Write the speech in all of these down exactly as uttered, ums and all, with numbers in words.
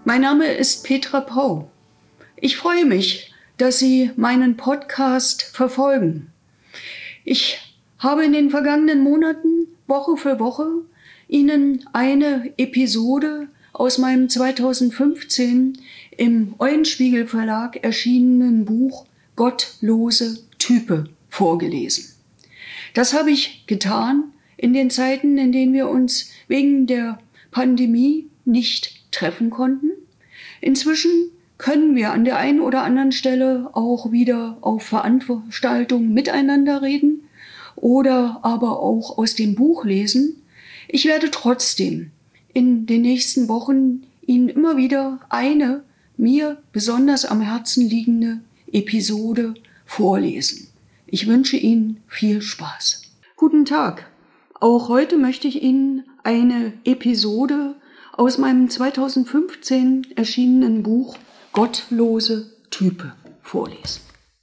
Mein Name ist Petra Pau. Ich freue mich, dass Sie meinen Podcast verfolgen. Ich habe in den vergangenen Monaten, Woche für Woche, Ihnen eine Episode aus meinem zweitausendfünfzehn im Eulenspiegel Verlag erschienenen Buch Gottlose Type vorgelesen. Das habe ich getan in den Zeiten, in denen wir uns wegen der Pandemie nicht treffen konnten. Inzwischen können wir an der einen oder anderen Stelle auch wieder auf Veranstaltungen miteinander reden oder aber auch aus dem Buch lesen. Ich werde trotzdem in den nächsten Wochen Ihnen immer wieder eine mir besonders am Herzen liegende Episode vorlesen. Ich wünsche Ihnen viel Spaß. Guten Tag. Auch heute möchte ich Ihnen eine Episode aus meinem zweitausendfünfzehn erschienenen Buch Gottlose Type vorlesen.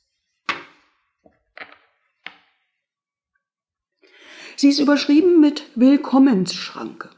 Sie ist überschrieben mit Willkommensschranke.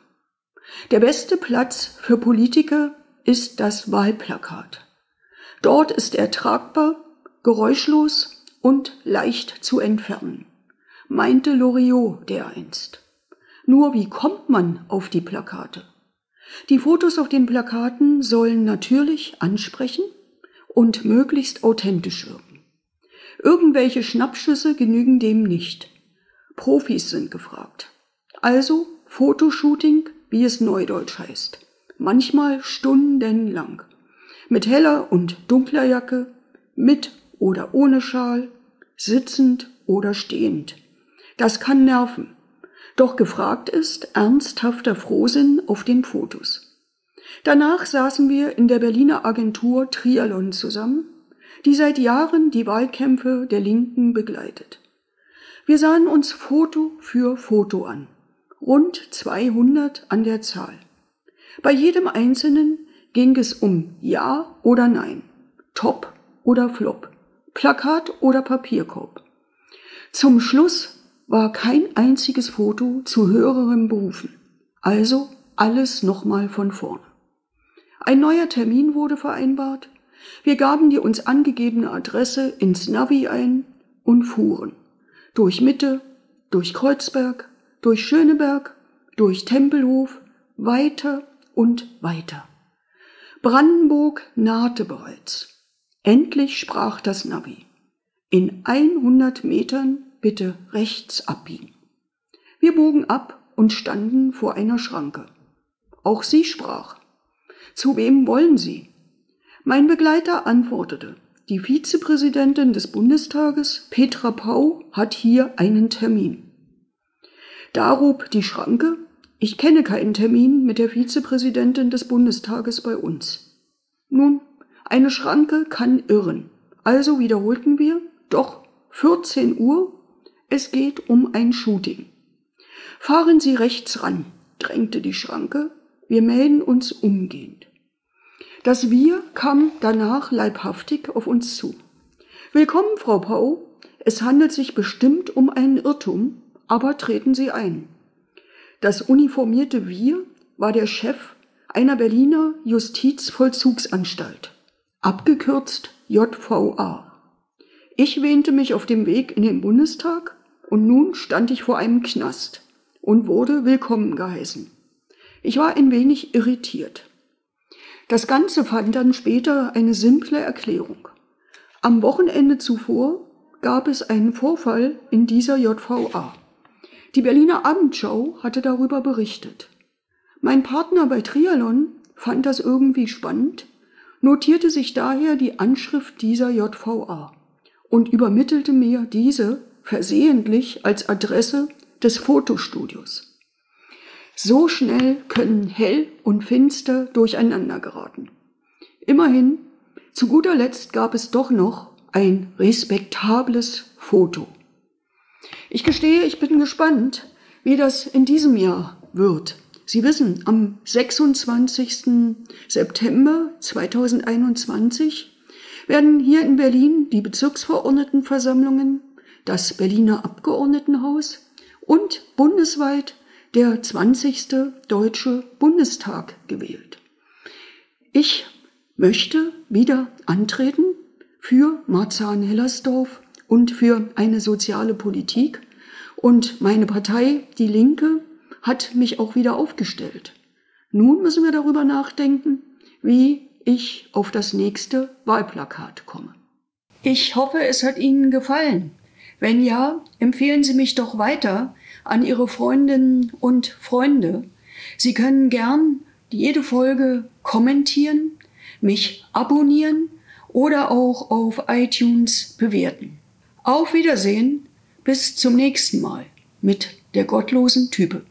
Der beste Platz für Politiker ist das Wahlplakat. Dort ist er tragbar, geräuschlos und leicht zu entfernen, meinte Loriot dereinst. Nur wie kommt man auf die Plakate? Die Fotos auf den Plakaten sollen natürlich ansprechen und möglichst authentisch wirken. Irgendwelche Schnappschüsse genügen dem nicht. Profis sind gefragt. Also Fotoshooting, wie es neudeutsch heißt. Manchmal stundenlang. Mit heller und dunkler Jacke, mit oder ohne Schal, sitzend oder stehend. Das kann nerven. Doch gefragt ist ernsthafter Frohsinn auf den Fotos. Danach saßen wir in der Berliner Agentur Trialon zusammen, die seit Jahren die Wahlkämpfe der Linken begleitet. Wir sahen uns Foto für Foto an, rund zweihundert an der Zahl. Bei jedem einzelnen ging es um Ja oder Nein, Top oder Flop, Plakat oder Papierkorb. Zum Schluss war kein einziges Foto zu höherem berufen, also alles nochmal von vorne. Ein neuer Termin wurde vereinbart, wir gaben die uns angegebene Adresse ins Navi ein und fuhren. Durch Mitte, durch Kreuzberg, durch Schöneberg, durch Tempelhof, weiter und weiter. Brandenburg nahte bereits. Endlich sprach das Navi. In hundert Metern bitte rechts abbiegen. Wir bogen ab und standen vor einer Schranke. Auch sie sprach. Zu wem wollen Sie? Mein Begleiter antwortete. Die Vizepräsidentin des Bundestages, Petra Pau, hat hier einen Termin. Darob die Schranke. Ich kenne keinen Termin mit der Vizepräsidentin des Bundestages bei uns. Nun, eine Schranke kann irren. Also wiederholten wir, doch vierzehn Uhr, es geht um ein Shooting. Fahren Sie rechts ran, drängte die Schranke, wir melden uns umgehend. Das Wir kam danach leibhaftig auf uns zu. Willkommen, Frau Pau, es handelt sich bestimmt um einen Irrtum, aber treten Sie ein. Das uniformierte Wir war der Chef einer Berliner Justizvollzugsanstalt, abgekürzt J V A. Ich wähnte mich auf dem Weg in den Bundestag und nun stand ich vor einem Knast und wurde willkommen geheißen. Ich war ein wenig irritiert. Das Ganze fand dann später eine simple Erklärung. Am Wochenende zuvor gab es einen Vorfall in dieser J V A. Die Berliner Abendschau hatte darüber berichtet. Mein Partner bei Trialon fand das irgendwie spannend, notierte sich daher die Anschrift dieser J V A und übermittelte mir diese versehentlich als Adresse des Fotostudios. So schnell können hell und finster durcheinander geraten. Immerhin, zu guter Letzt gab es doch noch ein respektables Foto. Ich gestehe, ich bin gespannt, wie das in diesem Jahr wird. Sie wissen, am sechsundzwanzigsten September zweitausendeinundzwanzig werden hier in Berlin die Bezirksverordnetenversammlungen, das Berliner Abgeordnetenhaus und bundesweit der zwanzigste Deutsche Bundestag gewählt. Ich möchte wieder antreten für Marzahn-Hellersdorf und für eine soziale Politik. Und meine Partei, die Linke, hat mich auch wieder aufgestellt. Nun müssen wir darüber nachdenken, wie ich auf das nächste Wahlplakat komme. Ich hoffe, es hat Ihnen gefallen. Wenn ja, empfehlen Sie mich doch weiter an Ihre Freundinnen und Freunde. Sie können gern jede Folge kommentieren, mich abonnieren oder auch auf iTunes bewerten. Auf Wiedersehen, bis zum nächsten Mal mit der gottlosen Type.